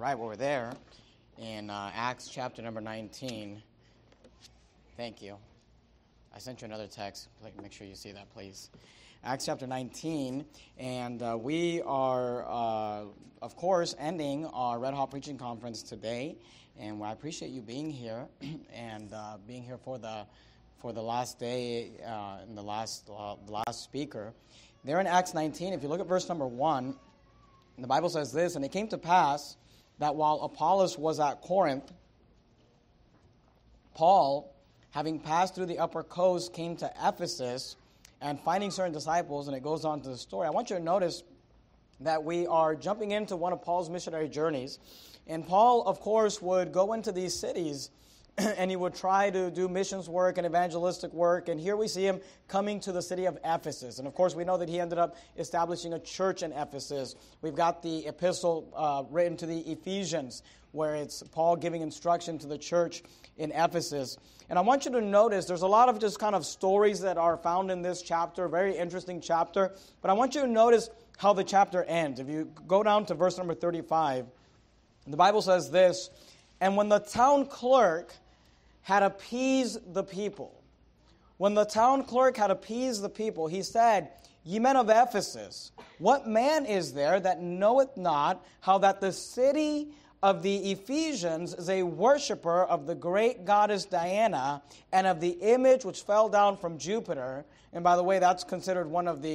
right, well, we're there in Acts chapter number 19. Thank you. I sent you another text. Make sure you see that, please. Acts chapter 19, and we are, of course, ending our Red Hot Preaching Conference today, and I appreciate you being here and being here for the last day and the last speaker. There in Acts 19, if you look at verse number 1, the Bible says this, "And it came to pass that while Apollos was at Corinth, Paul, having passed through the upper coast, came to Ephesus, and finding certain disciples," and it goes on to the story. I want you to notice that we are jumping into one of Paul's missionary journeys. And Paul, of course, would go into these cities and he would try to do missions work and evangelistic work. And here we see him coming to the city of Ephesus. And of course, we know that he ended up establishing a church in Ephesus. We've got the epistle written to the Ephesians, where it's Paul giving instruction to the church in Ephesus. And I want you to notice there's a lot of just kind of stories that are found in this chapter, very interesting chapter. But I want you to notice how the chapter ends. If you go down to verse number 35, the Bible says this, "And when the town clerk had appeased the people," when the town clerk had appeased the people, he said, "Ye men of Ephesus, what man is there that knoweth not how that the city of the Ephesians is a worshiper of the great goddess Diana and of the image which fell down from Jupiter?" And by the way, that's considered one of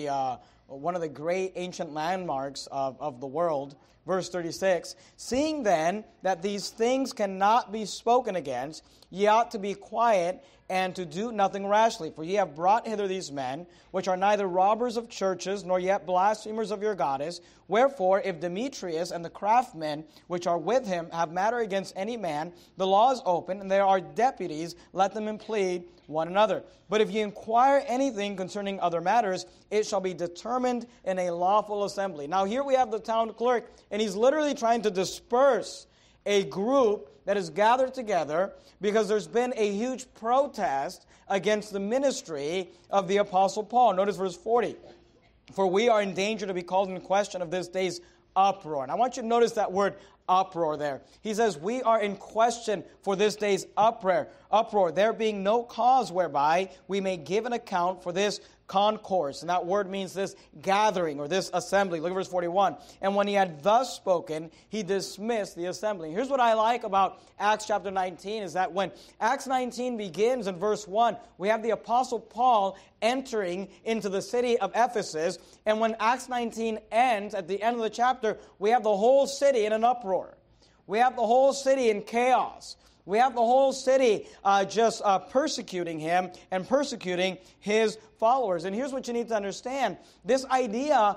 the great ancient landmarks of the world. Verse 36, "Seeing then that these things cannot be spoken against, ye ought to be quiet and to do nothing rashly. For ye have brought hither these men, which are neither robbers of churches, nor yet blasphemers of your goddess. Wherefore, if Demetrius and the craftsmen which are with him have matter against any man, the law is open, and there are deputies, let them implead one another. But if ye inquire anything concerning other matters, it shall be determined in a lawful assembly." Now here we have the town clerk, and he's literally trying to disperse a group that is gathered together because there's been a huge protest against the ministry of the Apostle Paul. Notice verse 40. "For we are in danger to be called in question of this day's uproar." And I want you to notice that word uproar there. He says, "We are in question for this day's uproar, there being no cause whereby we may give an account for this concourse." And that word means this gathering or this assembly. Look at verse 41. "And when he had thus spoken, he dismissed the assembly." Here's what I like about Acts chapter 19 is that when Acts 19 begins in verse 1, we have the Apostle Paul entering into the city of Ephesus. And when Acts 19 ends, at the end of the chapter, we have the whole city in an uproar. We have the whole city in chaos. We have the whole city just persecuting him and persecuting his followers. And here's what you need to understand. This idea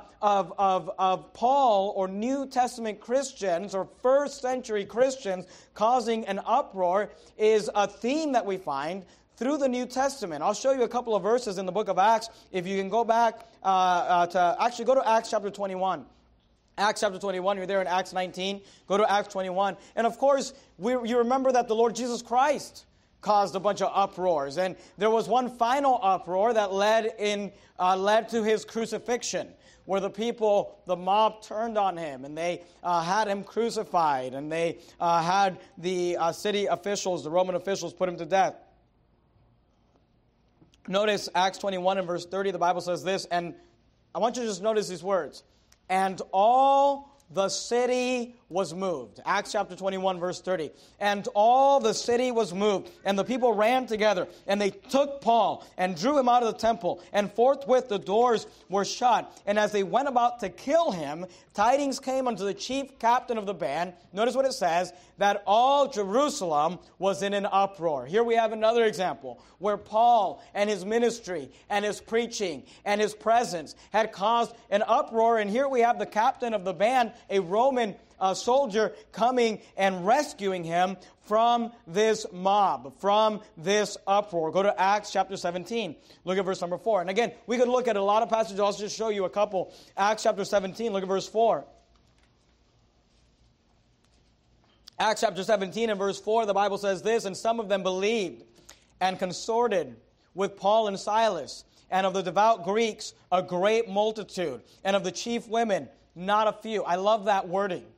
of Paul or New Testament Christians or first century Christians causing an uproar is a theme that we find through the New Testament. I'll show you a couple of verses in the book of Acts. If you can go back go to Acts chapter 21. Acts chapter 21, you're there in Acts 19. Go to Acts 21. And of course, you remember that the Lord Jesus Christ caused a bunch of uproars. And there was one final uproar that led to his crucifixion, where the mob turned on him, and they had him crucified, and they had the city officials, the Roman officials, put him to death. Notice Acts 21 and verse 30, the Bible says this, and I want you to just notice these words. "And all the city was moved." Acts chapter 21, verse 30. "And all the city was moved, and the people ran together, and they took Paul and drew him out of the temple, and forthwith the doors were shut. And as they went about to kill him, tidings came unto the chief captain of the band," notice what it says, "that all Jerusalem was in an uproar." Here we have another example where Paul and his ministry and his preaching and his presence had caused an uproar. And here we have the captain of the band, a Roman soldier, coming and rescuing him from this mob, from this uproar. Go to Acts chapter 17. Look at verse number 4. And again, we could look at a lot of passages. I'll just show you a couple. Acts chapter 17, look at verse 4. Acts chapter 17 and verse 4, the Bible says this, "And some of them believed and consorted with Paul and Silas, and of the devout Greeks a great multitude, and of the chief women not a few." I love that wording.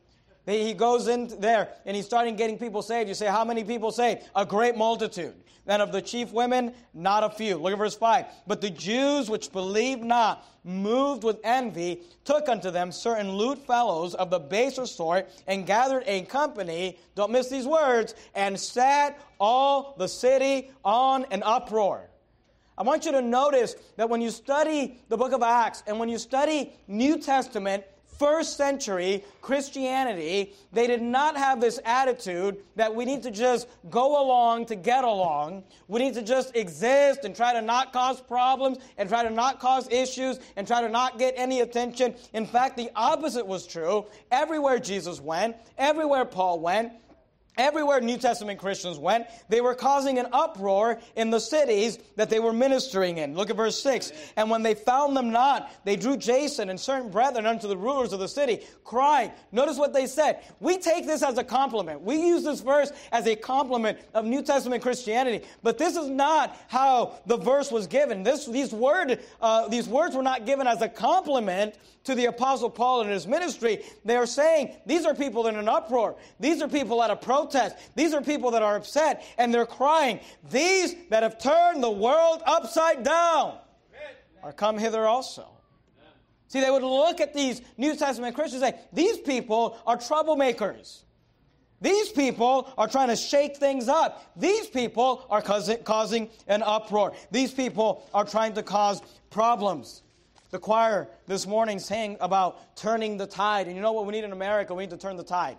He goes in there and he's starting getting people saved. You say, how many people saved? A great multitude. And of the chief women, not a few. Look at verse 5. But the Jews which believed not, moved with envy, took unto them certain lewd fellows of the baser sort, and gathered a company, don't miss these words, and set all the city on an uproar. I want you to notice that when you study the book of Acts, and when you study New Testament, first century Christianity, they did not have this attitude that we need to just go along to get along. We need to just exist and try to not cause problems and try to not cause issues and try to not get any attention. In fact, the opposite was true. Everywhere Jesus went, everywhere Paul went, everywhere New Testament Christians went, they were causing an uproar in the cities that they were ministering in. Look at verse 6. And when they found them not, they drew Jason and certain brethren unto the rulers of the city, crying. Notice what they said. We take this as a compliment. We use this verse as a compliment of New Testament Christianity. But this is not how the verse was given. These words were not given as a compliment to the Apostle Paul and his ministry. They are saying, these are people in an uproar. These are people at a protest. These are people that are upset, and they're crying, these that have turned the world upside down are come hither also. See, they would look at these New Testament Christians and say, these people are troublemakers. These people are trying to shake things up. These people are causing an uproar. These people are trying to cause problems. The choir this morning sang about turning the tide. And you know what we need in America? We need to turn the tide.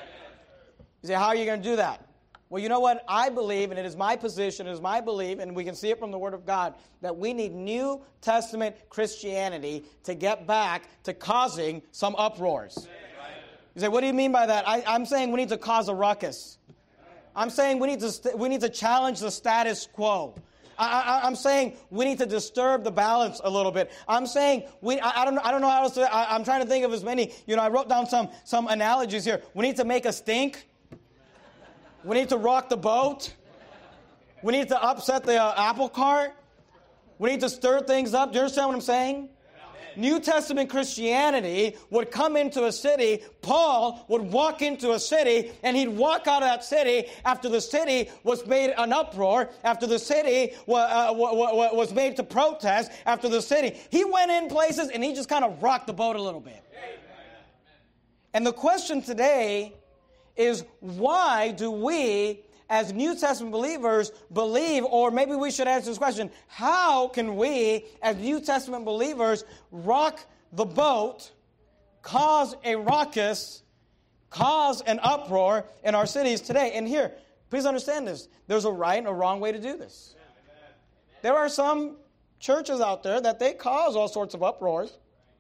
You say, how are you going to do that? Well, you know what? I believe, and it is my position, it is my belief, and we can see it from the Word of God, that we need New Testament Christianity to get back to causing some uproars. You say, what do you mean by that? I'm saying we need to cause a ruckus. I'm saying we need to challenge the status quo. I'm saying we need to disturb the balance a little bit. I'm saying I don't know how else to. I'm trying to think of as many. I wrote down some analogies here. We need to make a stink. We need to rock the boat. We need to upset the apple cart. We need to stir things up. Do you understand what I'm saying? New Testament Christianity would come into a city. Paul would walk into a city, and he'd walk out of that city after the city was made an uproar, after the city was made to protest, after the city. He went in places, and he just kind of rocked the boat a little bit. And the question today is, why do we, as New Testament believers, believe, or maybe we should answer this question, how can we, as New Testament believers, rock the boat, cause a ruckus, cause an uproar in our cities today? And here, please understand this. There's a right and a wrong way to do this. There are some churches out there that they cause all sorts of uproars,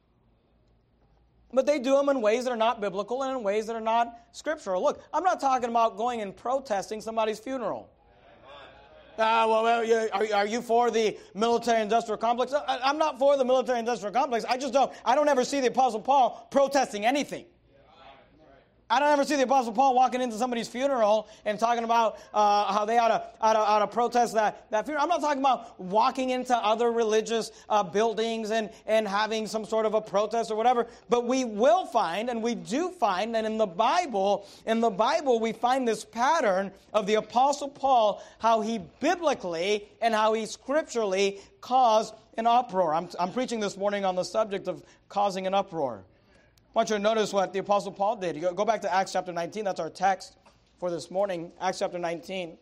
but they do them in ways that are not biblical and in ways that are not scriptural. Look, I'm not talking about going and protesting somebody's funeral. Are you for the military-industrial complex? I'm not for the military-industrial complex. I don't ever see the Apostle Paul protesting anything. I don't ever see the Apostle Paul walking into somebody's funeral and talking about how they ought to protest that funeral. I'm not talking about walking into other religious buildings and having some sort of a protest or whatever. But we will find, and we do find, that in the Bible we find this pattern of the Apostle Paul, how he biblically and how he scripturally caused an uproar. I'm preaching this morning on the subject of causing an uproar. I want you to notice what the Apostle Paul did. You go back to Acts chapter 19. That's our text for this morning. Acts chapter 19.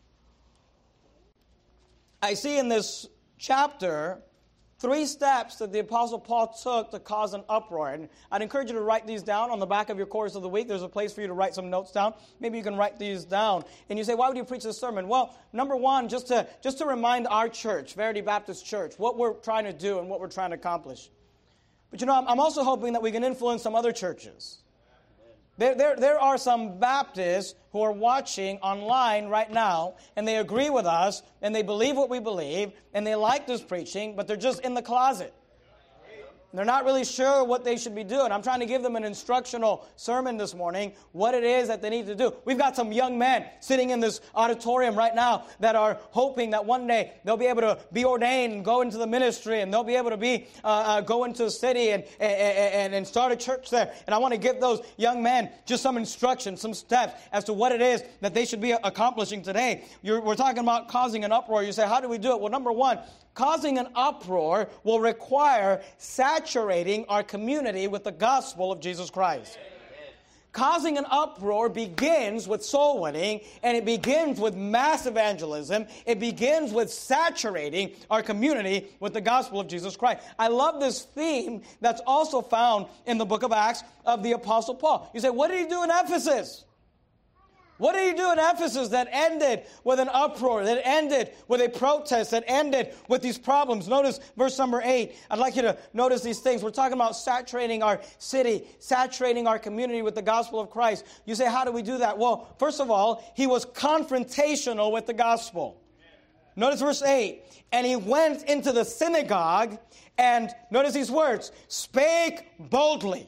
I see in this chapter 3 steps that the Apostle Paul took to cause an uproar. And I'd encourage you to write these down on the back of your course of the week. There's a place for you to write some notes down. Maybe you can write these down. And you say, why would you preach this sermon? Well, number one, just to remind our church, Verity Baptist Church, what we're trying to do and what we're trying to accomplish. But I'm also hoping that we can influence some other churches. There are some Baptists who are watching online right now, and they agree with us, and they believe what we believe, and they like this preaching, but they're just in the closet. They're not really sure what they should be doing. I'm trying to give them an instructional sermon this morning, what it is that they need to do. We've got some young men sitting in this auditorium right now that are hoping that one day they'll be able to be ordained and go into the ministry, and they'll be able to be go into a city and start a church there. And I want to give those young men just some instruction, some steps as to what it is that they should be accomplishing today. We're talking about causing an uproar. You say, how do we do it? Well, number one, causing an uproar will require saturating our community with the gospel of Jesus Christ. Causing an uproar begins with soul winning, and it begins with mass evangelism. It begins with saturating our community with the gospel of Jesus Christ. I love this theme that's also found in the book of Acts of the Apostle Paul. You say, what did he do in Ephesus? What did he do in Ephesus that ended with an uproar, that ended with a protest, that ended with these problems? Notice verse number 8. I'd like you to notice these things. We're talking about saturating our city, saturating our community with the gospel of Christ. You say, how do we do that? Well, first of all, he was confrontational with the gospel. Notice verse 8. And he went into the synagogue and, notice these words, spake boldly.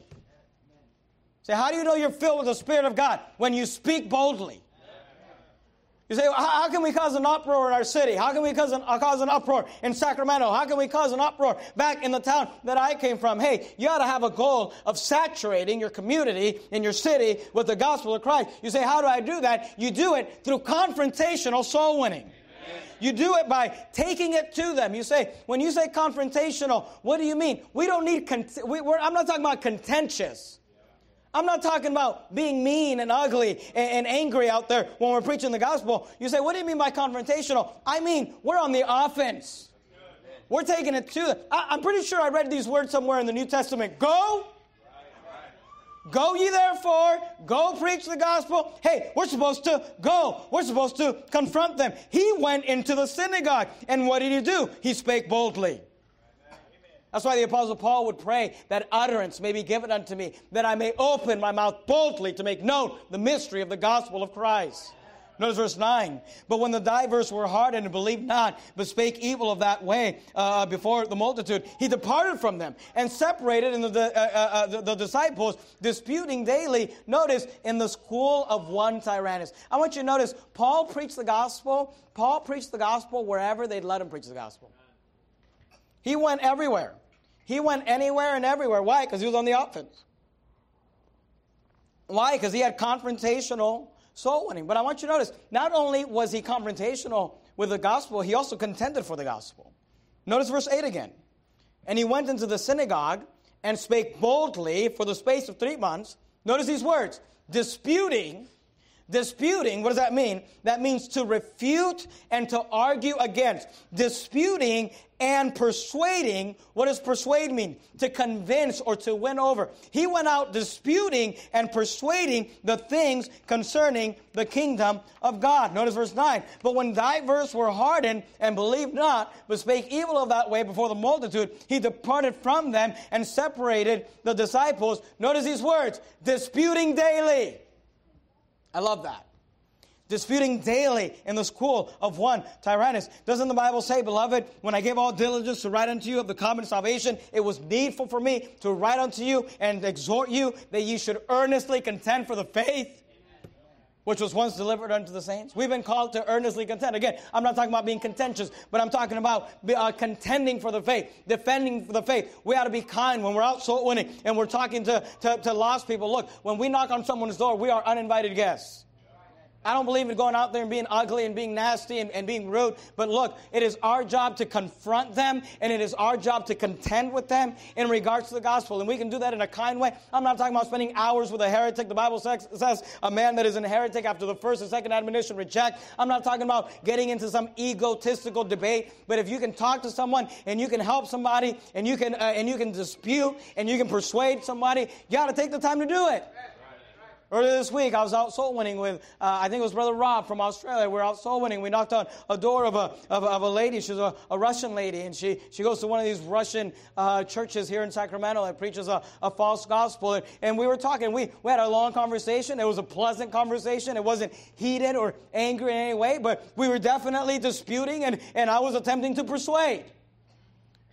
Say, how do you know you're filled with the Spirit of God? When you speak boldly. You say, how can we cause an uproar in our city? How can we cause an uproar in Sacramento? How can we cause an uproar back in the town that I came from? Hey, you ought to have a goal of saturating your community in your city with the gospel of Christ. You say, how do I do that? You do it through confrontational soul winning. You do it by taking it to them. You say, when you say confrontational, what do you mean? We don't need, I'm not talking about contentious. I'm not talking about being mean and ugly and angry out there when we're preaching the gospel. You say, what do you mean by confrontational? I mean, we're on the offense. We're taking it to them. I'm pretty sure I read these words somewhere in the New Testament. Go. Go ye therefore. Go preach the gospel. Hey, we're supposed to go. We're supposed to confront them. He went into the synagogue. And what did he do? He spake boldly. That's why the Apostle Paul would pray that utterance may be given unto me, that I may open my mouth boldly to make known the mystery of the gospel of Christ. Notice verse 9. But when the divers were hardened and believed not, but spake evil of that way before the multitude, he departed from them and separated in the disciples, disputing daily, notice, in the school of one Tyrannus. I want you to notice, Paul preached the gospel. Paul preached the gospel wherever they'd let him preach the gospel. He went everywhere. He went anywhere and everywhere. Why? Because he was on the offense. Why? Because he had confrontational soul winning. But I want you to notice, not only was he confrontational with the gospel, he also contended for the gospel. Notice verse 8 again. And he went into the synagogue and spake boldly for the space of 3 months. Notice these words, disputing. Disputing, what does that mean? That means to refute and to argue against. Disputing and persuading. What does persuade mean? To convince or to win over. He went out disputing and persuading the things concerning the kingdom of God. Notice verse 9. But when divers were hardened and believed not, but spake evil of that way before the multitude, he departed from them and separated the disciples. Notice these words, disputing daily. I love that. Disputing daily in the school of one Tyrannus. Doesn't the Bible say, beloved, when I gave all diligence to write unto you of the common salvation, it was needful for me to write unto you and exhort you that ye should earnestly contend for the faith which was once delivered unto the saints? We've been called to earnestly contend. Again, I'm not talking about being contentious, but I'm talking about contending for the faith, defending for the faith. We ought to be kind when we're out soul winning and we're talking to lost people. Look, when we knock on someone's door, we are uninvited guests. I don't believe in going out there and being ugly and being nasty and being rude. But look, it is our job to confront them, and it is our job to contend with them in regards to the gospel. And we can do that in a kind way. I'm not talking about spending hours with a heretic. The Bible says a man that is a heretic after the first and second admonition reject. I'm not talking about getting into some egotistical debate. But if you can talk to someone and you can help somebody and you can dispute and you can persuade somebody, you got to take the time to do it. Earlier this week, I was out soul winning with, I think it was Brother Rob from Australia. We were out soul winning. We knocked on a door of a lady. She's a Russian lady, and she goes to one of these Russian churches here in Sacramento that preaches a false gospel. And we were talking. We had a long conversation. It was a pleasant conversation. It wasn't heated or angry in any way, but we were definitely disputing, and I was attempting to persuade.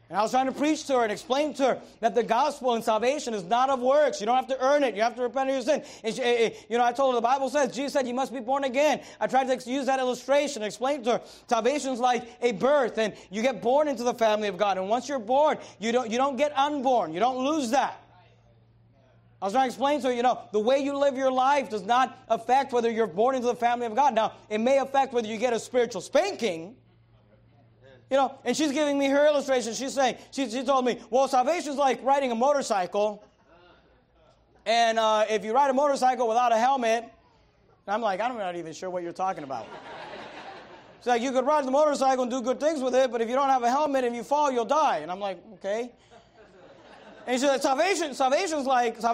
And I was trying to preach to her and explain to her that the gospel and salvation is not of works. You don't have to earn it. You have to repent of your sin. And she, I told her the Bible says, Jesus said you must be born again. I tried to use that illustration and explain to her salvation is like a birth, and you get born into the family of God. And once you're born, you don't get unborn. You don't lose that. I was trying to explain to her, the way you live your life does not affect whether you're born into the family of God. Now, it may affect whether you get a spiritual spanking. And she's giving me her illustration. She's saying, she told me, well, salvation is like riding a motorcycle. And if you ride a motorcycle without a helmet, I'm like, I'm not even sure what you're talking about. She's like, you could ride the motorcycle and do good things with it, but if you don't have a helmet and you fall, you'll die. And I'm like, okay. And she said, salvation's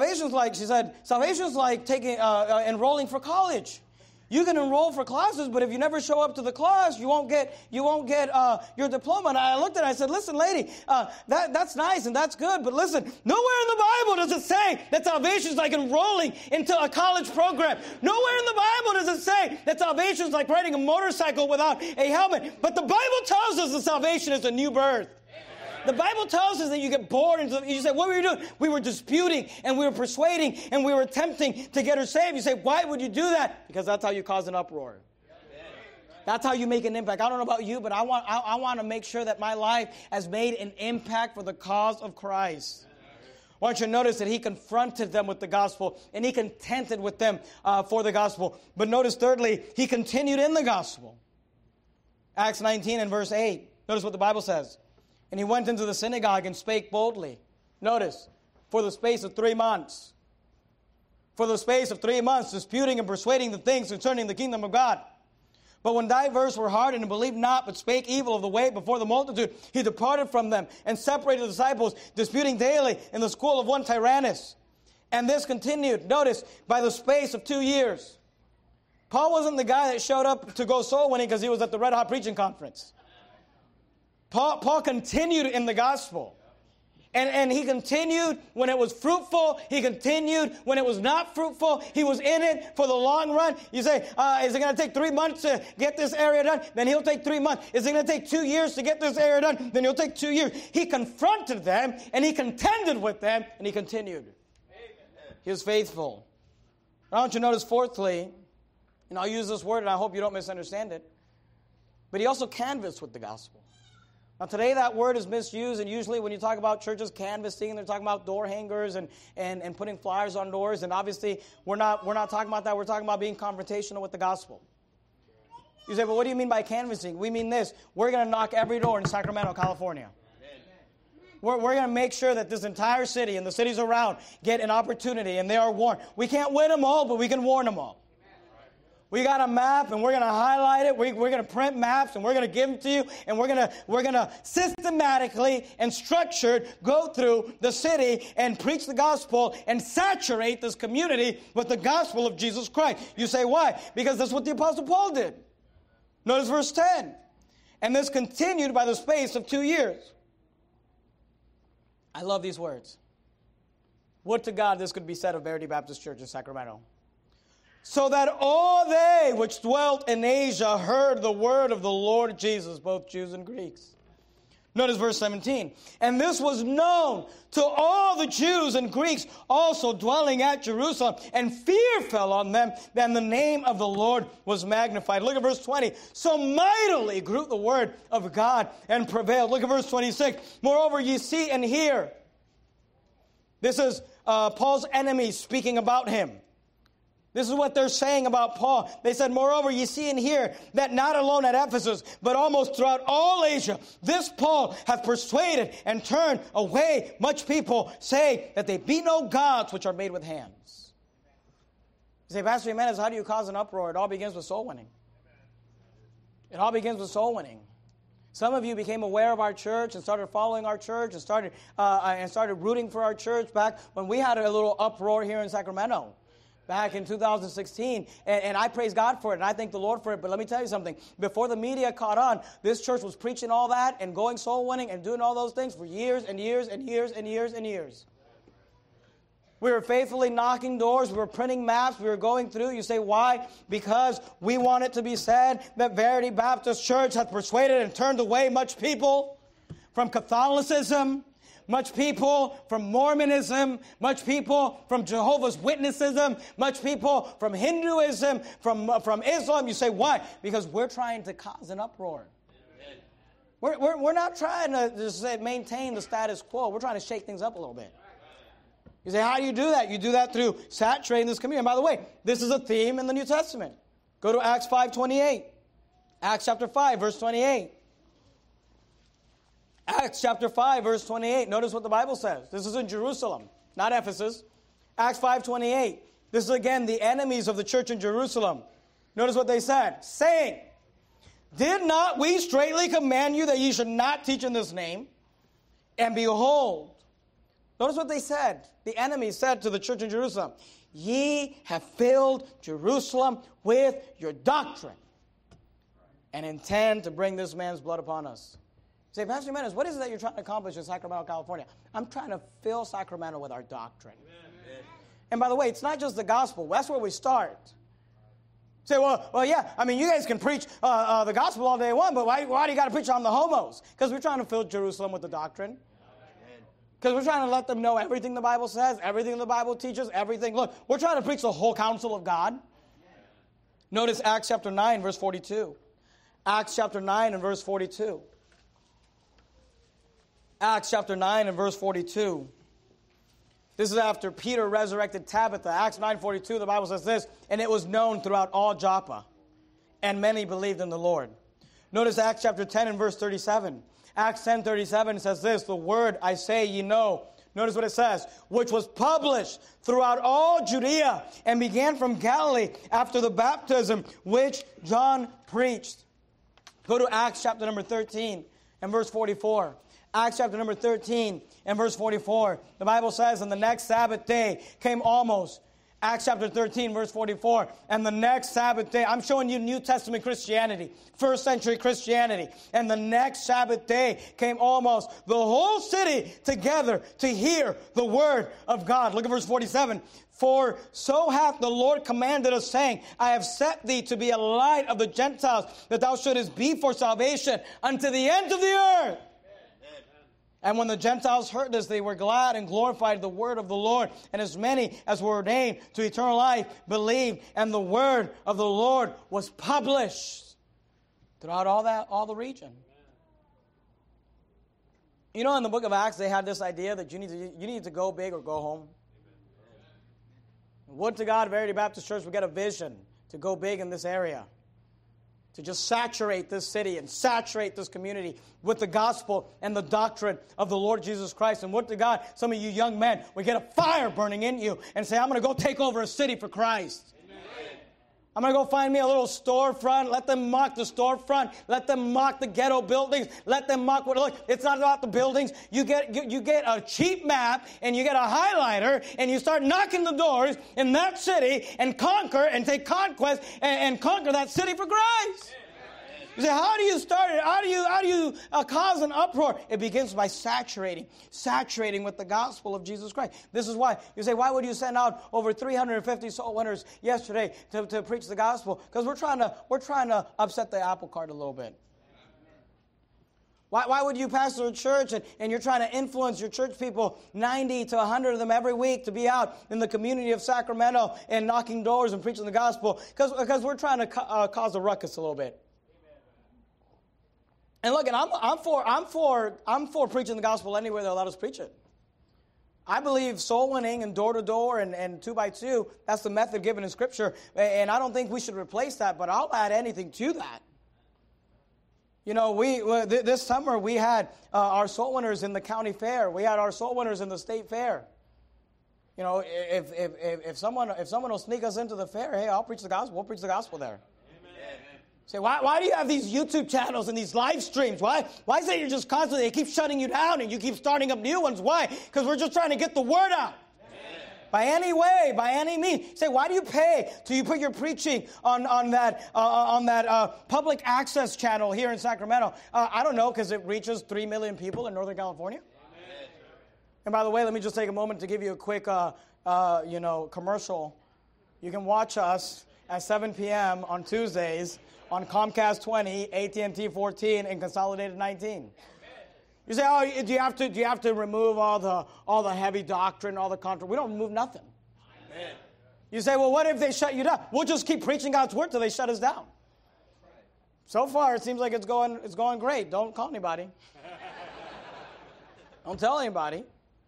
like taking, enrolling for college. You can enroll for classes, but if you never show up to the class, you won't get your diploma. And I looked at her, I said, listen, lady, that's nice and that's good, but listen, nowhere in the Bible does it say that salvation is like enrolling into a college program. Nowhere in the Bible does it say that salvation is like riding a motorcycle without a helmet. But the Bible tells us that salvation is a new birth. The Bible tells us that you get born into you say, what were you doing? We were disputing and we were persuading and we were attempting to get her saved. You say, why would you do that? Because that's how you cause an uproar. That's how you make an impact. I don't know about you, but I want to make sure that my life has made an impact for the cause of Christ. I want you to notice that he confronted them with the gospel and he contended with them for the gospel. But notice thirdly, he continued in the gospel. Acts 19 and verse 8. Notice what the Bible says. And he went into the synagogue and spake boldly. Notice, for the space of 3 months. For the space of 3 months, disputing and persuading the things concerning the kingdom of God. But when divers were hardened and believed not, but spake evil of the way before the multitude, he departed from them and separated the disciples, disputing daily in the school of one Tyrannus. And this continued, notice, by the space of 2 years. Paul wasn't the guy that showed up to go soul winning because he was at the Red Hot Preaching Conference. Paul continued in the gospel. And he continued when it was fruitful. He continued when it was not fruitful. He was in it for the long run. You say, is it going to take 3 months to get this area done? Then he'll take 3 months. Is it going to take 2 years to get this area done? Then he'll take 2 years. He confronted them, and he contended with them, and he continued. Amen. He was faithful. I want you to notice fourthly, and I'll use this word, and I hope you don't misunderstand it, but he also canvassed with the gospel. Now, today that word is misused, and usually when you talk about churches canvassing, they're talking about door hangers and putting flyers on doors, and obviously we're not talking about that. We're talking about being confrontational with the gospel. You say, well, what do you mean by canvassing? We mean this. We're going to knock every door in Sacramento, California. We're going to make sure that this entire city and the cities around get an opportunity, and they are warned. We can't win them all, but we can warn them all. We got a map, and we're going to highlight it. We're going to print maps, and we're going to give them to you, and we're going to systematically and structured go through the city and preach the gospel and saturate this community with the gospel of Jesus Christ. You say, why? Because that's what the Apostle Paul did. Notice verse 10. And this continued by the space of 2 years. I love these words. Would to God this could be said of Verity Baptist Church in Sacramento. So that all they which dwelt in Asia heard the word of the Lord Jesus, both Jews and Greeks. Notice verse 17. And this was known to all the Jews and Greeks also dwelling at Jerusalem. And fear fell on them, and the name of the Lord was magnified. Look at verse 20. So mightily grew the word of God and prevailed. Look at verse 26. Moreover, ye see and hear. This is Paul's enemies speaking about him. This is what they're saying about Paul. They said, moreover, ye see and hear that not alone at Ephesus, but almost throughout all Asia, this Paul hath persuaded and turned away much people, saying that they be no gods which are made with hands. You say, Pastor Jimenez, how do you cause an uproar? It all begins with soul winning. It all begins with soul winning. Some of you became aware of our church and started following our church and started rooting for our church back when we had a little uproar here in Sacramento. Back in 2016, and I praise God for it, and I thank the Lord for it, but let me tell you something. Before the media caught on, this church was preaching all that and going soul winning and doing all those things for years and years and years and years and years. We were faithfully knocking doors, we were printing maps, we were going through. You say, why? Because we want it to be said that Verity Baptist Church hath persuaded and turned away much people. from Catholicism, much people from Mormonism, much people from Jehovah's Witnessism, much people from Hinduism, from Islam. You say, why? Because we're trying to cause an uproar. We're not trying to just maintain the status quo. We're trying to shake things up a little bit. You say, how do you do that? You do that through saturating this community. And by the way, this is a theme in the New Testament. Go to Acts 5:28. Acts chapter 5, verse 28. Acts chapter 5, verse 28. Notice what the Bible says. This is in Jerusalem, not Ephesus. Acts 5:28. This is again the enemies of the church in Jerusalem. Notice what they said. Saying, did not we straitly command you that ye should not teach in this name? And behold, notice what they said. The enemies said to the church in Jerusalem, ye have filled Jerusalem with your doctrine and intend to bring this man's blood upon us. You say, Pastor Jimenez, what is it that you're trying to accomplish in Sacramento, California? I'm trying to fill Sacramento with our doctrine. Amen. And by the way, it's not just the gospel. That's where we start. You say, well, yeah, I mean, you guys can preach the gospel all day long, but why do you got to preach on the homos? Because we're trying to fill Jerusalem with the doctrine. Because we're trying to let them know everything the Bible says, everything the Bible teaches, everything. Look, we're trying to preach the whole counsel of God. Notice Acts chapter 9, verse 42. Acts chapter 9 and verse 42. Acts chapter 9 and verse 42. This is after Peter resurrected Tabitha. Acts 9:42, the Bible says this, and it was known throughout all Joppa, and many believed in the Lord. Notice Acts chapter 10 and verse 37. Acts 10:37 says this, the word I say ye know. Notice what it says, which was published throughout all Judea and began from Galilee after the baptism which John preached. Go to Acts chapter number 13 and verse 44. Acts chapter number 13 and verse 44. The Bible says, and the next Sabbath day came almost. Acts chapter 13, verse 44. And the next Sabbath day, I'm showing you New Testament Christianity, first century Christianity. And the next Sabbath day came almost the whole city together to hear the word of God. Look at verse 47. For so hath the Lord commanded us, saying, I have set thee to be a light of the Gentiles, that thou shouldest be for salvation unto the end of the earth. And when the Gentiles heard this, they were glad and glorified the word of the Lord. And as many as were ordained to eternal life believed. And the word of the Lord was published throughout all the region. You know, in the book of Acts, they had this idea that you need to go big or go home. Would to God, Verity Baptist Church, we get a vision to go big in this area. To just saturate this city and saturate this community with the gospel and the doctrine of the Lord Jesus Christ. And would to God, some of you young men, we get a fire burning in you and say, I'm going to go take over a city for Christ. Amen. I'm going to go find me a little storefront. Let them mock the storefront. Let them mock the ghetto buildings. Let them mock what. Look, it's not about the buildings. You get a cheap map and you get a highlighter and you start knocking the doors in that city and conquer and take conquest and conquer that city for Christ. You say, how do you start it? How do you cause an uproar? It begins by saturating with the gospel of Jesus Christ. This is why. You say, why would you send out over 350 soul winners yesterday to preach the gospel? Because we're trying to upset the apple cart a little bit. Why would you pastor a church and you're trying to influence your church people, 90 to 100 of them every week, to be out in the community of Sacramento and knocking doors and preaching the gospel? Because we're trying to cause a ruckus a little bit. And look, and I'm for preaching the gospel anywhere they'll let us preach it. I believe soul winning and door to door and 2 by 2, that's the method given in Scripture. And I don't think we should replace that, but I'll add anything to that. You know, this summer we had our soul winners in the county fair. We had our soul winners in the state fair. You know, if someone will sneak us into the fair, hey, I'll preach the gospel. We'll preach the gospel there. Say, why do you have these YouTube channels and these live streams? Why is it you're just constantly, they keep shutting you down and you keep starting up new ones? Why? Because we're just trying to get the word out. Amen. By any way, by any means. Say, why do you pay till you put your preaching on that public access channel here in Sacramento? I don't know, because it reaches 3 million people in Northern California. Amen. And by the way, let me just take a moment to give you a quick commercial. You can watch us at 7 p.m. on Tuesdays on Comcast 20, AT&T 14, and Consolidated 19. You say, oh, do you have to remove all the heavy doctrine, all the controversy? We don't remove nothing. Amen. You say, well, what if they shut you down? We'll just keep preaching God's word till they shut us down. So far, it seems like it's going great. Don't call anybody. Don't tell anybody.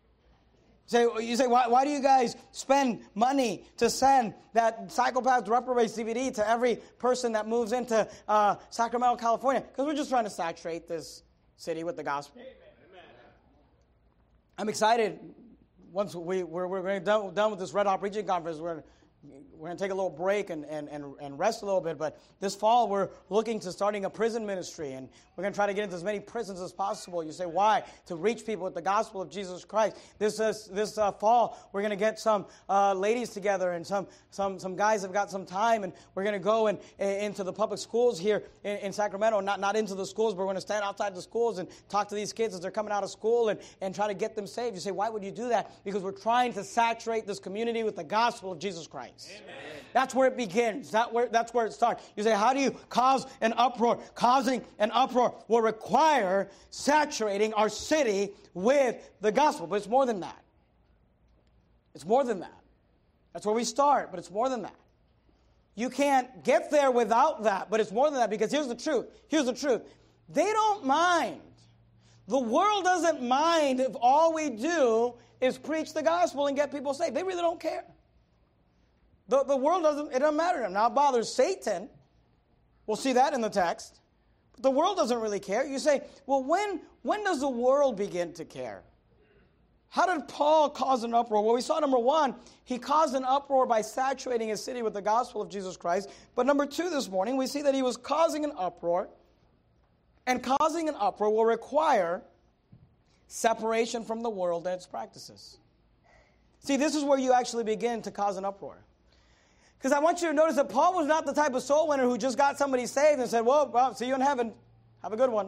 You say, why do you guys spend money to send that Psychopath Reprobates DVD to every person that moves into Sacramento, California? Because we're just trying to saturate this city with the gospel. Amen. I'm excited. Once we're going to be done with this Red Hot Preaching Conference, we're going to take a little break and rest a little bit. But this fall, we're looking to starting a prison ministry. And we're going to try to get into as many prisons as possible. You say, why? To reach people with the gospel of Jesus Christ. This fall, we're going to get some ladies together and some guys have got some time. And we're going to go into the public schools here in Sacramento. Not into the schools, but we're going to stand outside the schools and talk to these kids as they're coming out of school and try to get them saved. You say, why would you do that? Because we're trying to saturate this community with the gospel of Jesus Christ. Amen. That's where it begins. That's where it starts. You say, how do you cause an uproar? Causing an uproar will require saturating our city with the gospel. But it's more than that. It's more than that. That's where we start, but it's more than that. You can't get there without that, but it's more than that, because here's the truth. Here's the truth. They don't mind. The world doesn't mind if all we do is preach the gospel and get people saved. They really don't care. The world it doesn't matter to them. Now it bothers Satan. We'll see that in the text. But the world doesn't really care. You say, well, when does the world begin to care? How did Paul cause an uproar? Well, we saw, number one, he caused an uproar by saturating his city with the gospel of Jesus Christ. But number two, this morning, we see that he was causing an uproar. And causing an uproar will require separation from the world and its practices. See, this is where you actually begin to cause an uproar. Because I want you to notice that Paul was not the type of soul winner who just got somebody saved and said, well, see you in heaven. Have a good one.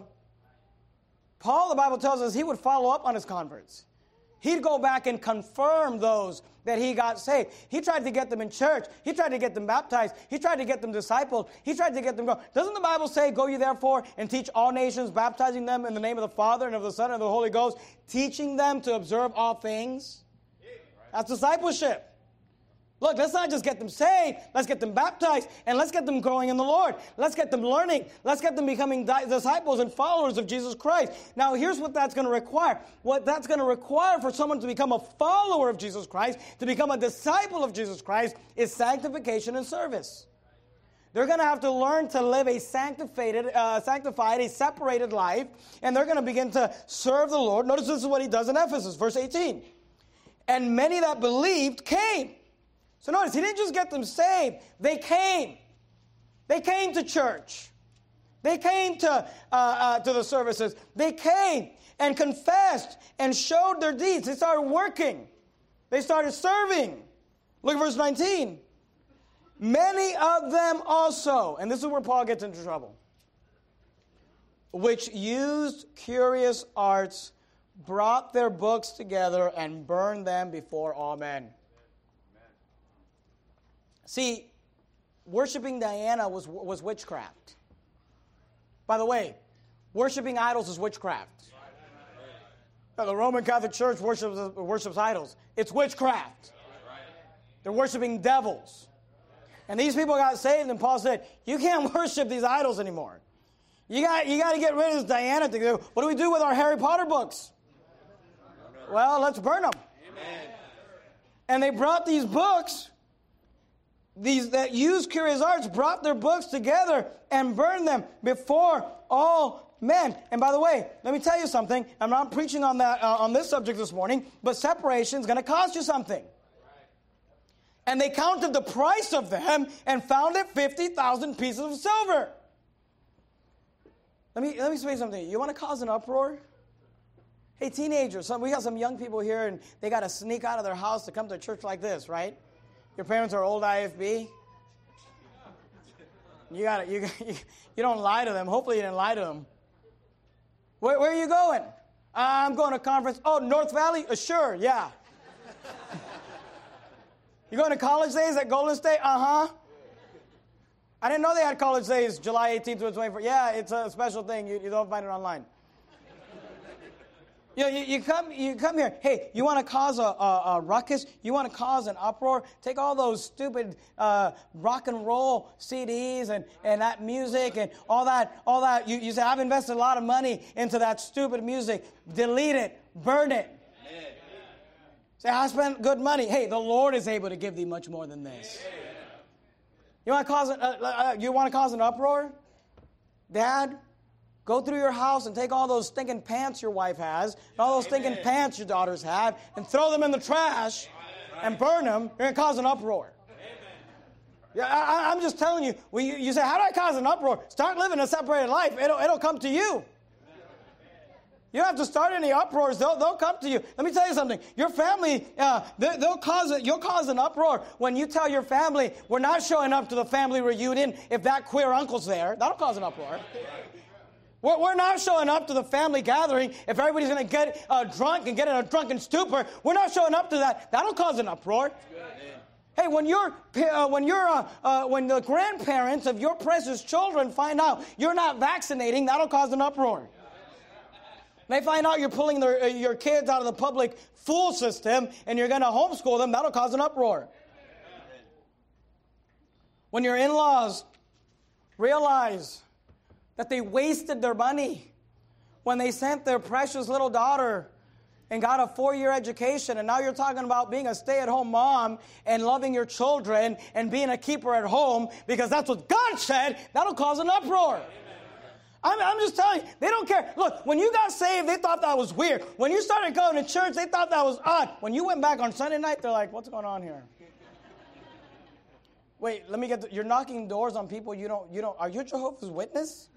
Paul, the Bible tells us, he would follow up on his converts. He'd go back and confirm those that he got saved. He tried to get them in church. He tried to get them baptized. He tried to get them discipled. He tried to get them go. Doesn't the Bible say, go ye therefore and teach all nations, baptizing them in the name of the Father and of the Son and of the Holy Ghost, teaching them to observe all things? That's discipleship. Look, let's not just get them saved. Let's get them baptized, and let's get them growing in the Lord. Let's get them learning. Let's get them becoming disciples and followers of Jesus Christ. Now, here's what that's going to require. What that's going to require for someone to become a follower of Jesus Christ, to become a disciple of Jesus Christ, is sanctification and service. They're going to have to learn to live a sanctified, a separated life, and they're going to begin to serve the Lord. Notice this is what he does in Ephesus, verse 18. And many that believed came. So notice, he didn't just get them saved. They came. They came to church. They came to the services. They came and confessed and showed their deeds. They started working. They started serving. Look at verse 19. Many of them also, and this is where Paul gets into trouble, which used curious arts, brought their books together and burned them before all men. See, worshiping Diana was witchcraft. By the way, worshiping idols is witchcraft. The Roman Catholic Church worships idols. It's witchcraft. They're worshiping devils. And these people got saved, and Paul said, you can't worship these idols anymore. You got to get rid of this Diana thing. What do we do with our Harry Potter books? Well, let's burn them. Amen. And they brought these books. These that used curious arts brought their books together and burned them before all men. And by the way, let me tell you something. I'm not preaching on that on this subject this morning, but separation is going to cost you something. And they counted the price of them and found it 50,000 pieces of silver. Let me say something. You want to cause an uproar? Hey, teenagers, we got some young people here, and they got to sneak out of their house to come to a church like this, right? Your parents are old IFB. You don't lie to them. Hopefully you didn't lie to them. Where are you going? I'm going to a conference. Oh, North Valley? Sure, yeah. You going to college days at Golden State? Uh-huh. I didn't know they had college days July 18th to the 24th. Yeah, it's a special thing. You don't find it online. You come here. Hey, you want to cause a ruckus? You want to cause an uproar? Take all those stupid rock and roll CDs and that music and all that. You say, I've invested a lot of money into that stupid music. Delete it. Burn it. Amen. Say, I spent good money. Hey, the Lord is able to give thee much more than this. You want to cause an uproar? Dad? Go through your house and take all those stinking pants your wife has, and all those stinking pants your daughters have, and throw them in the trash and burn them. You're going to cause an uproar. Yeah, I'm just telling you. You say, how do I cause an uproar? Start living a separated life. It'll come to you. You don't have to start any uproars. They'll come to you. Let me tell you something. Your family, you'll cause an uproar when you tell your family, we're not showing up to the family reunion if that queer uncle's there. That'll cause an uproar. We're not showing up to the family gathering if everybody's going to get drunk and get in a drunken stupor. We're not showing up to that. That'll cause an uproar. Hey, when the grandparents of your precious children find out you're not vaccinating, that'll cause an uproar. They find out you're pulling your kids out of the public school system and you're going to homeschool them, that'll cause an uproar. When your in-laws realize that they wasted their money when they sent their precious little daughter and got a 4-year education, and now you're talking about being a stay-at-home mom and loving your children and being a keeper at home because that's what God said, that'll cause an uproar. I'm just telling you, they don't care. Look, when you got saved, they thought that was weird. When you started going to church, they thought that was odd. When you went back on Sunday night, they're like, what's going on here? Wait, let me get you're knocking doors on people you don't, are you Jehovah's Witness?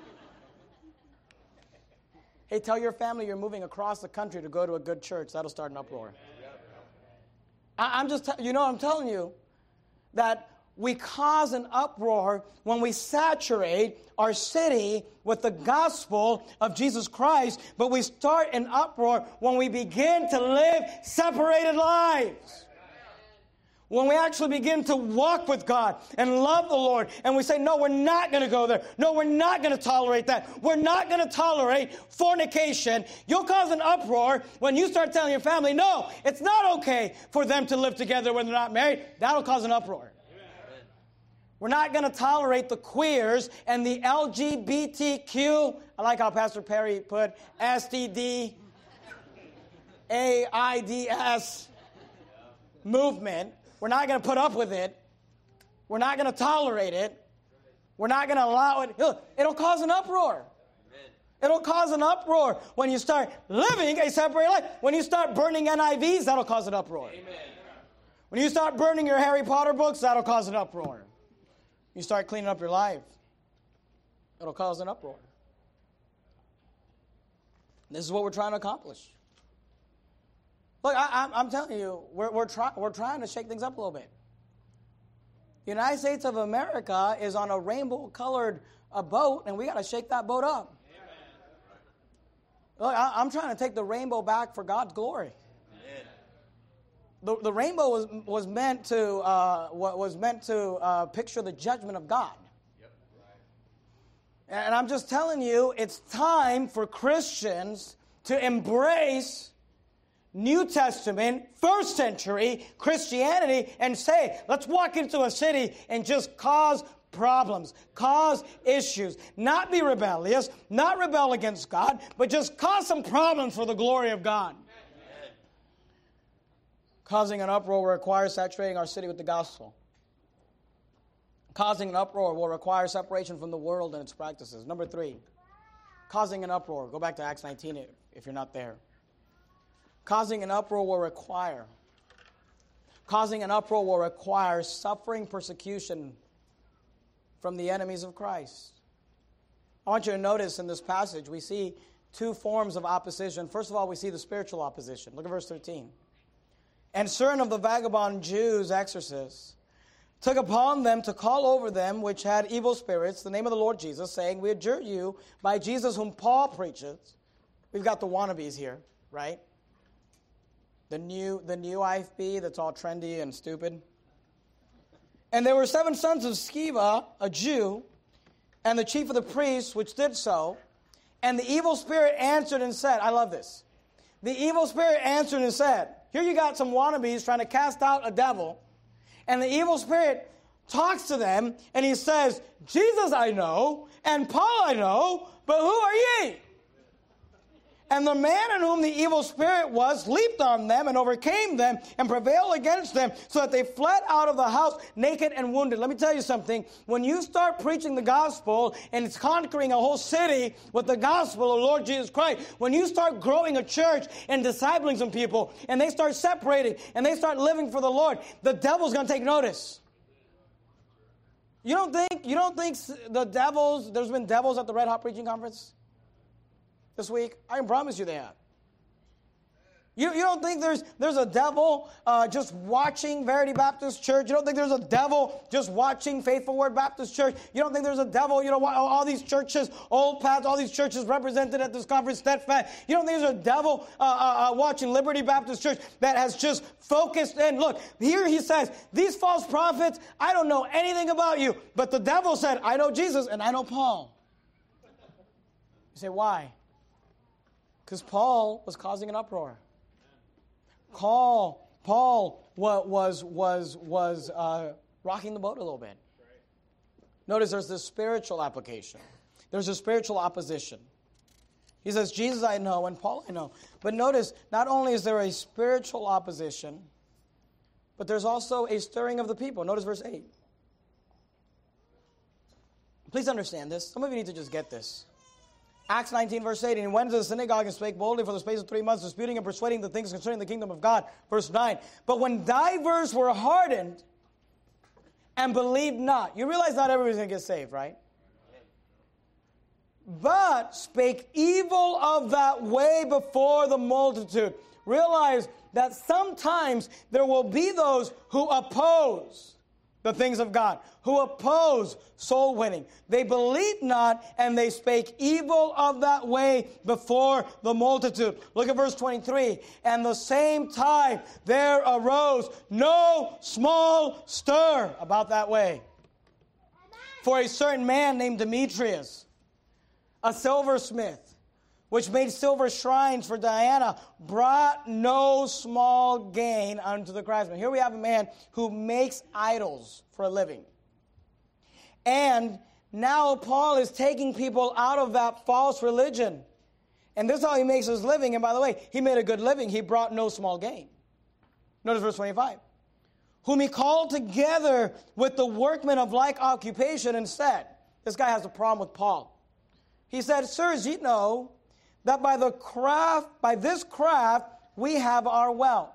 Hey, tell your family you're moving across the country to go to a good church. That'll start an uproar. I'm telling you that we cause an uproar when we saturate our city with the gospel of Jesus Christ, but we start an uproar when we begin to live separated lives. When we actually begin to walk with God and love the Lord, and we say, no, we're not going to go there. No, we're not going to tolerate that. We're not going to tolerate fornication. You'll cause an uproar when you start telling your family, no, it's not okay for them to live together when they're not married. That'll cause an uproar. Amen. We're not going to tolerate the queers and the LGBTQ, I like how Pastor Perry put STD, AIDS movement. We're not going to put up with it. We're not going to tolerate it. We're not going to allow it. It'll cause an uproar. Amen. It'll cause an uproar when you start living a separated life. When you start burning NIVs, that'll cause an uproar. Amen. When you start burning your Harry Potter books, that'll cause an uproar. You start cleaning up your life, it'll cause an uproar. This is what we're trying to accomplish. Look, I'm telling you, we're trying to shake things up a little bit. The United States of America is on a rainbow-colored boat, and we got to shake that boat up. Look, I'm trying to take the rainbow back for God's glory. The rainbow was meant to picture the judgment of God. And I'm just telling you, it's time for Christians to embrace New Testament, first century Christianity and say, let's walk into a city and just cause problems, cause issues, not be rebellious, not rebel against God, but just cause some problems for the glory of God. Amen. Causing an uproar will require saturating our city with the gospel. Causing an uproar will require separation from the world and its practices. Number 3, causing an uproar. Go back to Acts 19 if you're not there. Causing an uproar will require suffering persecution from the enemies of Christ. I want you to notice in this passage, we see 2 forms of opposition. First of all, we see the spiritual opposition. Look at verse 13. And certain of the vagabond Jews, exorcists, took upon them to call over them which had evil spirits the name of the Lord Jesus, saying, we adjure you by Jesus whom Paul preacheth. We've got the wannabes here, right? The new IFB that's all trendy and stupid. And there were 7 sons of Sceva, a Jew, and the chief of the priests, which did so. And the evil spirit answered and said, I love this. The evil spirit answered and said, here you got some wannabes trying to cast out a devil, and the evil spirit talks to them, and he says, Jesus I know, and Paul I know, but who are ye? And the man in whom the evil spirit was leaped on them and overcame them and prevailed against them so that they fled out of the house naked and wounded. Let me tell you something. When you start preaching the gospel and it's conquering a whole city with the gospel of Lord Jesus Christ, when you start growing a church and discipling some people and they start separating and they start living for the Lord, the devil's going to take notice. You don't think there's been devils at the Red Hot Preaching Conference this week? I can promise you they have. You don't think there's a devil just watching Verity Baptist Church? You don't think there's a devil just watching Faithful Word Baptist Church? You don't think there's a devil, all these churches, Old Paths, all these churches represented at this conference, Steadfast. You don't think there's a devil watching Liberty Baptist Church that has just focused in? Look, here he says, these false prophets, I don't know anything about you. But the devil said, I know Jesus and I know Paul. You say, why? Because Paul was causing an uproar. Paul was rocking the boat a little bit. Notice there's this spiritual application. There's a spiritual opposition. He says, Jesus I know and Paul I know. But notice, not only is there a spiritual opposition, but there's also a stirring of the people. Notice verse 8. Please understand this. Some of you need to just get this. Acts 19, verse 8, and he went to the synagogue and spake boldly for the space of 3 months, disputing and persuading the things concerning the kingdom of God. Verse 9, but when divers were hardened and believed not. You realize not everybody's going to get saved, right? But spake evil of that way before the multitude. Realize that sometimes there will be those who oppose the things of God, who oppose soul winning. They believed not, and they spake evil of that way before the multitude. Look at verse 23. And the same time there arose no small stir about that way. For a certain man named Demetrius, a silversmith, which made silver shrines for Diana, brought no small gain unto the craftsmen. Here we have a man who makes idols for a living. And now Paul is taking people out of that false religion. And this is how he makes his living. And by the way, he made a good living. He brought no small gain. Notice verse 25. Whom he called together with the workmen of like occupation and said, this guy has a problem with Paul. He said, sirs, ye know that by this craft, we have our wealth.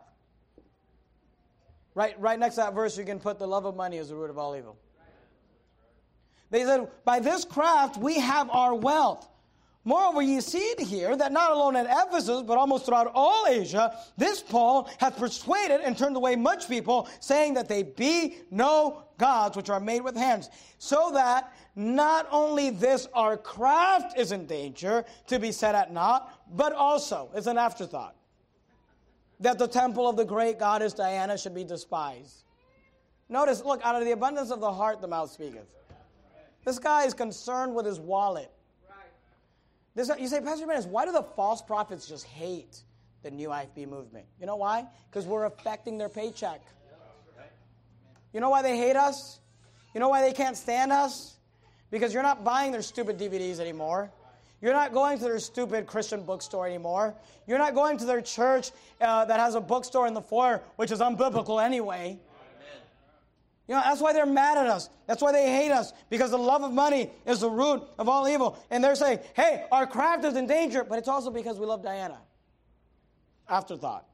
Right next to that verse, you can put the love of money is the root of all evil. They said, by this craft, we have our wealth. Moreover, ye see it here, that not alone at Ephesus, but almost throughout all Asia, this Paul hath persuaded and turned away much people, saying that they be no gods which are made with hands. So that not only this our craft is in danger to be set at naught, but also, it's an afterthought, that the temple of the great goddess Diana should be despised. Notice, look, out of the abundance of the heart the mouth speaketh. This guy is concerned with his wallet. You say, Pastor Jimenez, why do the false prophets just hate the new IFB movement? You know why? Because we're affecting their paycheck. You know why they hate us? You know why they can't stand us? Because you're not buying their stupid DVDs anymore. You're not going to their stupid Christian bookstore anymore. You're not going to their church that has a bookstore in the foyer, which is unbiblical anyway. You know, that's why they're mad at us. That's why they hate us, because the love of money is the root of all evil. And they're saying, hey, our craft is in danger, but it's also because we love Diana. Afterthought.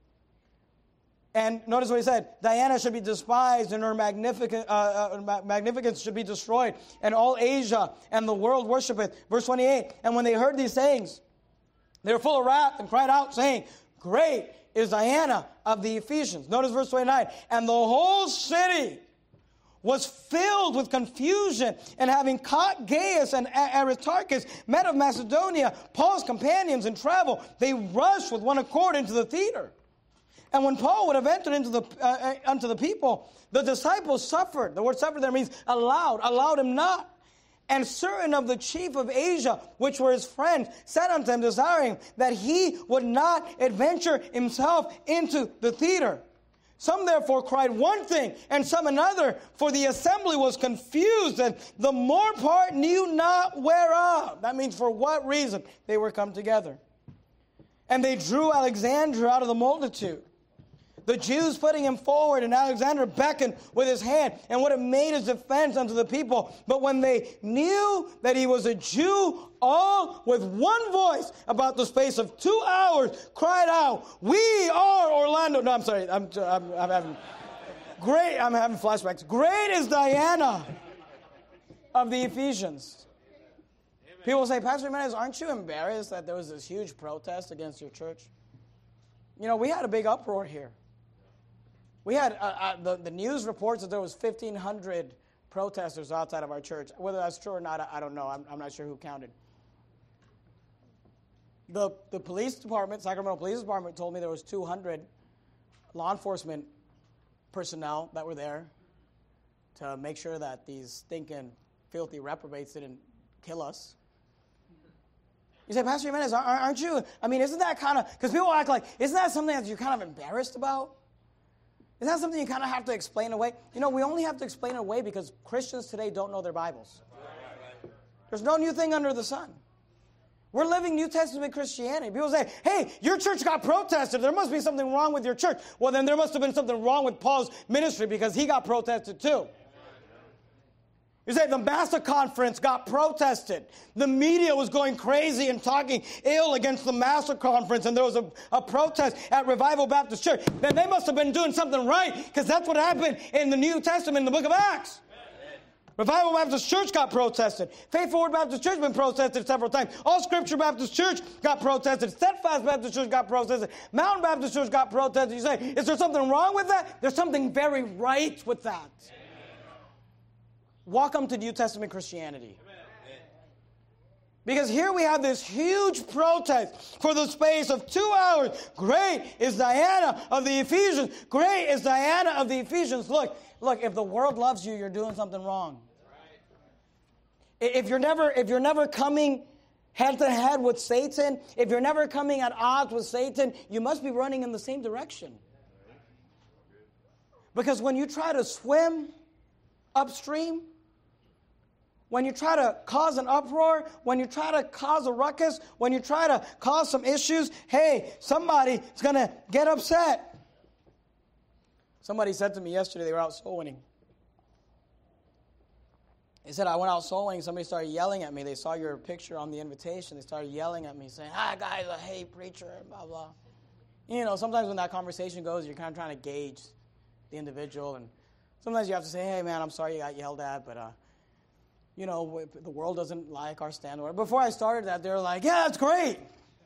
And notice what he said. Diana should be despised and her magnificence should be destroyed. And all Asia and the world worshipeth. Verse 28. And when they heard these things, they were full of wrath and cried out, saying, great is Diana of the Ephesians. Notice verse 29. And the whole city was filled with confusion, and having caught Gaius and Aristarchus, men of Macedonia, Paul's companions in travel, they rushed with one accord into the theater. And when Paul would have entered unto the people, the disciples suffered. The word suffered there means allowed him not. And certain of the chief of Asia, which were his friends, said unto him, desiring that he would not adventure himself into the theater. Some therefore cried one thing, and some another, for the assembly was confused, and the more part knew not whereof. That means for what reason they were come together. And they drew Alexander out of the multitude, the Jews putting him forward, and Alexander beckoned with his hand and would have made his defense unto the people. But when they knew that he was a Jew, all with one voice about the space of 2 hours cried out, "We are Orlando." No, I'm sorry. I'm having flashbacks. Great is Diana of the Ephesians. People say, Pastor Jimenez, aren't you embarrassed that there was this huge protest against your church? You know, we had a big uproar here. We had, the news reports that there was 1,500 protesters outside of our church. Whether that's true or not, I don't know. I'm not sure who counted. The police department, Sacramento Police Department, told me there was 200 law enforcement personnel that were there to make sure that these stinking, filthy reprobates didn't kill us. You say, Pastor Jimenez, aren't you? I mean, isn't that kind of, because people act like, isn't that something that you're kind of embarrassed about? Isn't that something you kind of have to explain away? You know, we only have to explain it away because Christians today don't know their Bibles. There's no new thing under the sun. We're living New Testament Christianity. People say, hey, your church got protested. There must be something wrong with your church. Well, then there must have been something wrong with Paul's ministry because he got protested too. You say the Massa Conference got protested. The media was going crazy and talking ill against the Massa Conference, and there was a protest at Revival Baptist Church. Then they must have been doing something right, because that's what happened in the New Testament in the book of Acts. Revival Baptist Church got protested. Faithful Word Baptist Church been protested several times. All Scripture Baptist Church got protested. Steadfast Baptist Church got protested. Mountain Baptist Church got protested. You say, is there something wrong with that? There's something very right with that. Welcome to New Testament Christianity. Because here we have this huge protest for the space of 2 hours. Great is Diana of the Ephesians. Great is Diana of the Ephesians. Look, if the world loves you, you're doing something wrong. If you're never coming head to head with Satan, if you're never coming at odds with Satan, you must be running in the same direction. Because when you try to swim upstream, when you try to cause an uproar, when you try to cause a ruckus, when you try to cause some issues, hey, somebody is going to get upset. Somebody said to me yesterday, they were out soul winning. They said, I went out soul winning, somebody started yelling at me. They saw your picture on the invitation. They started yelling at me, saying, guys, I hate preacher, and blah, blah. You know, sometimes when that conversation goes, you're kind of trying to gauge the individual. And sometimes you have to say, hey, man, I'm sorry you got yelled at, but you know, the world doesn't like our standard. Before I started that, they were like, yeah, that's great.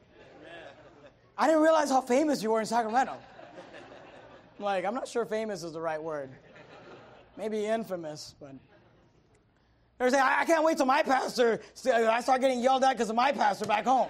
I didn't realize how famous you were in Sacramento. I'm like, I'm not sure famous is the right word. Maybe infamous, but they were saying, I can't wait till my pastor, I start getting yelled at because of my pastor back home.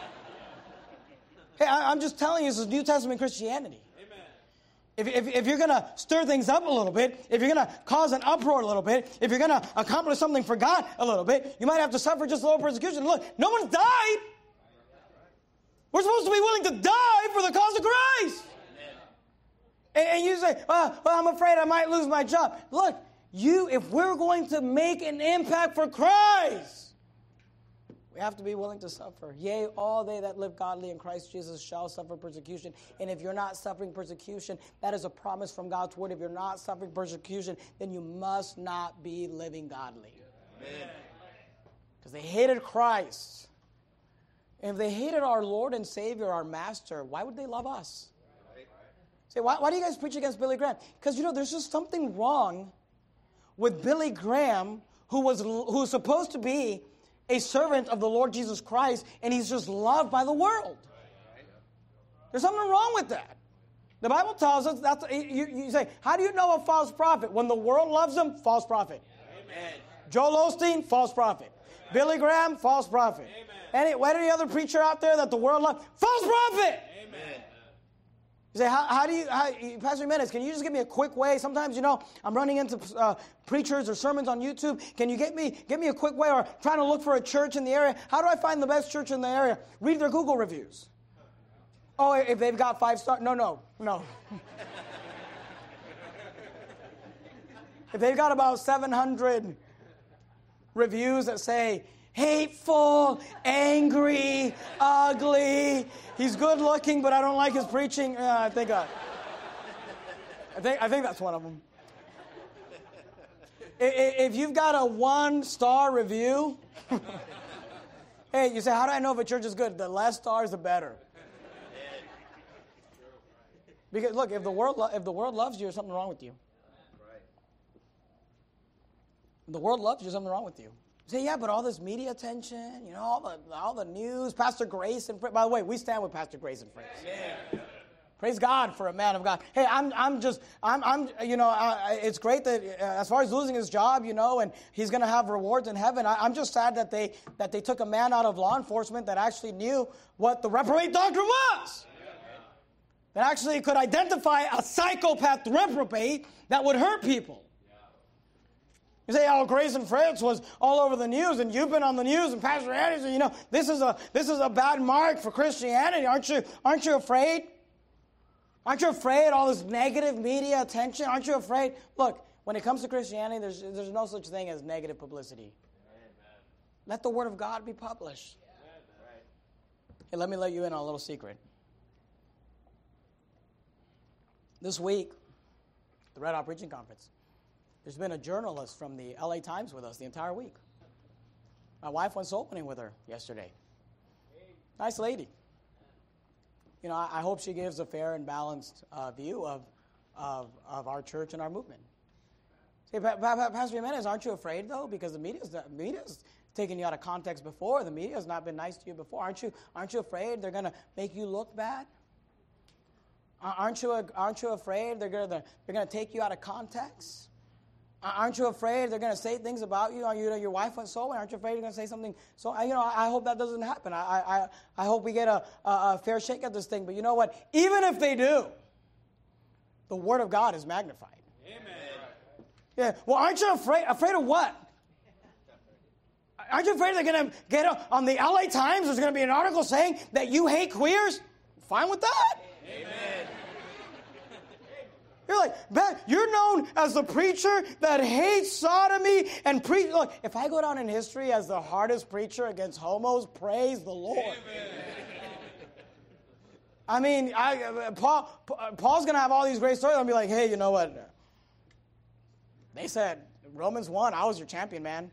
Hey, I'm just telling you, this is New Testament Christianity. If you're going to stir things up a little bit, if you're going to cause an uproar a little bit, if you're going to accomplish something for God a little bit, you might have to suffer just a little persecution. Look, no one's died. We're supposed to be willing to die for the cause of Christ. And you say, well, I'm afraid I might lose my job. Look, if we're going to make an impact for Christ, we have to be willing to suffer. Yea, all they that live godly in Christ Jesus shall suffer persecution. And if you're not suffering persecution, that is a promise from God's word. If you're not suffering persecution, then you must not be living godly. Because they hated Christ. And if they hated our Lord and Savior, our Master, why would they love us? Say, why do you guys preach against Billy Graham? Because, you know, there's just something wrong with Billy Graham, who was supposed to be a servant of the Lord Jesus Christ, and he's just loved by the world. There's something wrong with that. The Bible tells us, you say, how do you know a false prophet? When the world loves him, false prophet. Amen. Joel Osteen, false prophet. Billy Graham, false prophet. Any other preacher out there that the world loves, false prophet. Amen. You say, Pastor Jimenez, can you just give me a quick way? Sometimes, I'm running into preachers or sermons on YouTube. Can you get me a quick way, or trying to look for a church in the area? How do I find the best church in the area? Read their Google reviews. Oh, if they've got 5 stars? No. If they've got about 700 reviews that say, hateful, angry, ugly, he's good looking, but I don't like his preaching. I think that's one of them. If you've got a 1-star review, hey, you say, how do I know if a church is good? The less stars, the better. Because look, if the world loves you, there's something wrong with you. If the world loves you, there's something wrong with you. You say, yeah, but all this media attention, all the news, Pastor Grace and by the way, we stand with Pastor Grace and friends. Yeah. Praise God for a man of God. Hey, it's great that as far as losing his job, and he's going to have rewards in heaven. I'm just sad that they took a man out of law enforcement that actually knew what the reprobate doctrine was. That actually could identify a psychopath reprobate that would hurt people. You say, Grace and Fritz was all over the news, and you've been on the news, and Pastor Anderson, this is a bad mark for Christianity. Aren't you afraid? Aren't you afraid all this negative media attention? Aren't you afraid? Look, when it comes to Christianity, there's no such thing as negative publicity. Amen. Let the Word of God be published. Amen. Hey, let me let you in on a little secret. This week, the Red Hot Preaching Conference, there's been a journalist from the LA Times with us the entire week. My wife went soul winning with her yesterday. Nice lady. I hope she gives a fair and balanced view of our church and our movement. Say, Pastor Jimenez, aren't you afraid, though? Because the media's taken you out of context before. The media has not been nice to you before. Aren't you afraid they're going to make you look bad? Aren't you afraid they're going to take you out of context? Aren't you afraid they're going to say things about you? Your wife went soul winning. Aren't you afraid they're going to say something? So I hope that doesn't happen. I hope we get a fair shake at this thing. But you know what? Even if they do, the Word of God is magnified. Amen. Yeah. Well, aren't you afraid? Afraid of what? Aren't you afraid they're going to get on the LA Times? There's going to be an article saying that you hate queers. Fine with that. Amen. You're like, you're known as the preacher that hates sodomy and preach. Look, if I go down in history as the hardest preacher against homos, praise the Lord. Amen. I mean, Paul's going to have all these great stories. I'll be like, hey, you know what? They said, Romans 1, I was your champion, man.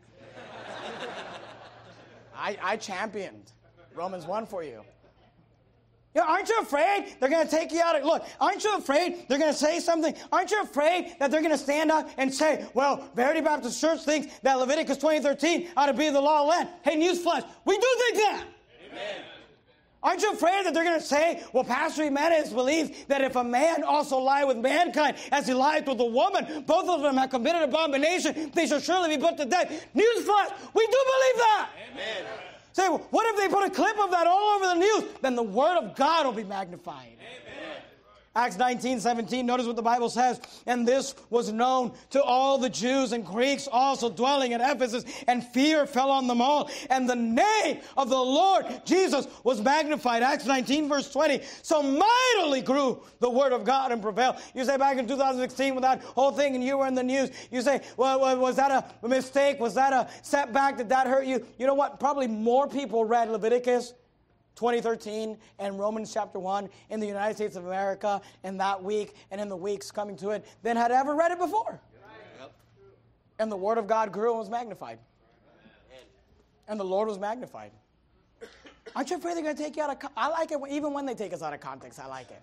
I championed Romans 1 for you. Aren't you afraid they're going to take you out? Look, aren't you afraid they're going to say something? Aren't you afraid that they're going to stand up and say, well, Verity Baptist Church thinks that Leviticus 20:13 ought to be the law of the land? Hey, newsflash, we do think that. Amen. Aren't you afraid that they're going to say, well, Pastor Jimenez believes that if a man also lie with mankind as he lied with a woman, both of them have committed abomination, they shall surely be put to death. Newsflash, we do believe that. Amen. Say, well, what if they put a clip of that all over the news? Then the Word of God will be magnified. Amen. Acts 19:17, notice what the Bible says. And this was known to all the Jews and Greeks also dwelling in Ephesus, and fear fell on them all. And the name of the Lord Jesus was magnified. Acts 19, verse 20. So mightily grew the Word of God and prevailed. You say back in 2016 with that whole thing and you were in the news, you say, well, was that a mistake? Was that a setback? Did that hurt you? You know what? Probably more people read Leviticus 20:13 and Romans chapter 1 in the United States of America in that week and in the weeks coming to it than had ever read it before. Yep. And the Word of God grew and was magnified. And the Lord was magnified. Aren't you afraid they're going to take you out of context? I like it even when they take us out of context. I like it.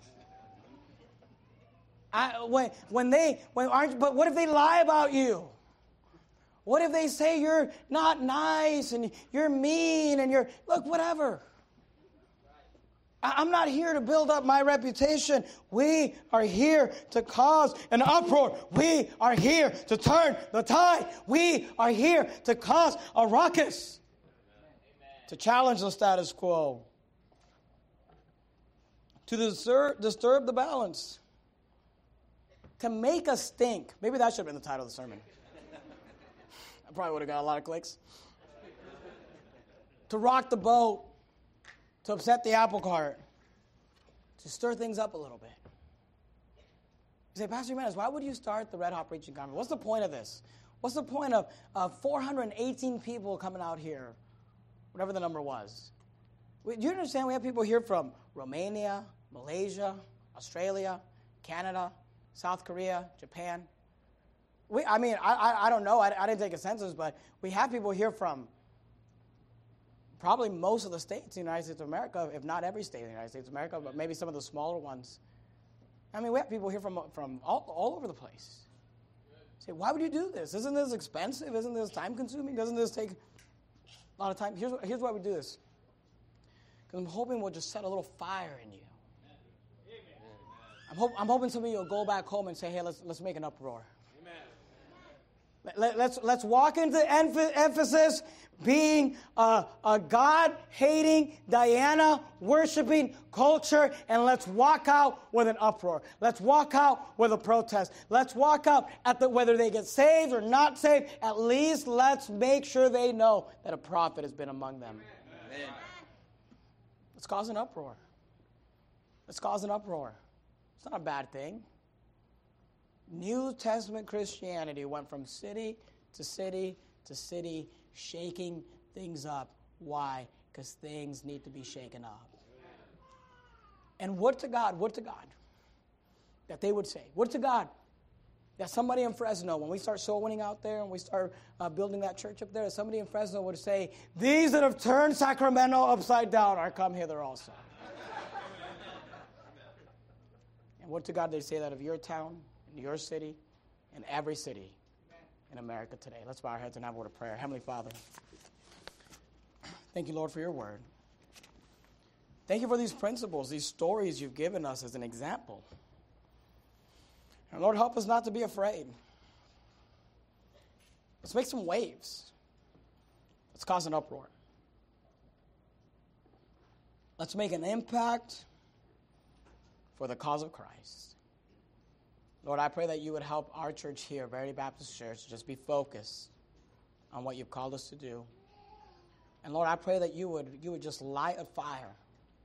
But what if they lie about you? What if they say you're not nice and you're mean and look, whatever. I'm not here to build up my reputation. We are here to cause an uproar. We are here to turn the tide. We are here to cause a ruckus. Amen. To challenge the status quo. to disturb the balance, to make us stink. Maybe that should have been the title of the sermon. I probably would have got a lot of clicks. To rock the boat, to upset the apple cart, to stir things up a little bit. You say, Pastor Jimenez, why would you start the Red Hot Preaching Conference? What's the point of this? What's the point of 418 people coming out here, whatever the number was? Do you understand we have people here from Romania, Malaysia, Australia, Canada, South Korea, Japan? I don't know. I didn't take a census, but we have people here from probably most of the states in the United States of America, if not every state in the United States of America, but maybe some of the smaller ones. We have people here from all over the place. Say, why would you do this? Isn't this expensive? Isn't this time-consuming? Doesn't this take a lot of time? Here's why we do this. Because I'm hoping we'll just set a little fire in you. I'm hoping some of you will go back home and say, hey, let's make an uproar. Let's walk into Ephesus being a God-hating, Diana-worshiping culture, and let's walk out with an uproar. Let's walk out with a protest. Let's walk out whether they get saved or not saved, at least let's make sure they know that a prophet has been among them. Amen. Let's cause an uproar. Let's cause an uproar. It's not a bad thing. New Testament Christianity went from city to city to city, shaking things up. Why? Because things need to be shaken up. And would to God that they would say, would to God that somebody in Fresno, when we start soul winning out there and we start building that church up there, somebody in Fresno would say, these that have turned Sacramento upside down are come hither also. And would to God they say that of your town, in your city, in every city in America today. Let's bow our heads and have a word of prayer. Heavenly Father, thank you, Lord, for your word. Thank you for these principles, these stories you've given us as an example. And Lord, help us not to be afraid. Let's make some waves. Let's cause an uproar. Let's make an impact for the cause of Christ. Lord, I pray that you would help our church here, Verity Baptist Church, just be focused on what you've called us to do. And Lord, I pray that you would just light a fire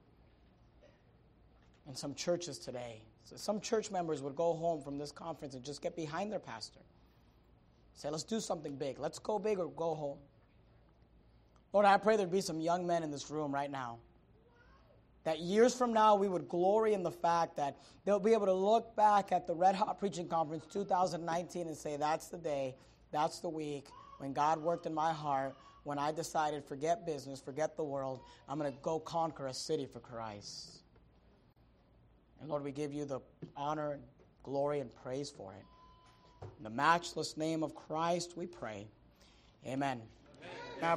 in some churches today. So some church members would go home from this conference and just get behind their pastor. Say, let's do something big. Let's go big or go home. Lord, I pray there'd be some young men in this room right now, that years from now we would glory in the fact that they'll be able to look back at the Red Hot Preaching Conference 2019 and say, that's the day, that's the week when God worked in my heart, when I decided, forget business, forget the world, I'm going to go conquer a city for Christ. And Lord, we give you the honor and glory and praise for it. In the matchless name of Christ we pray. Amen.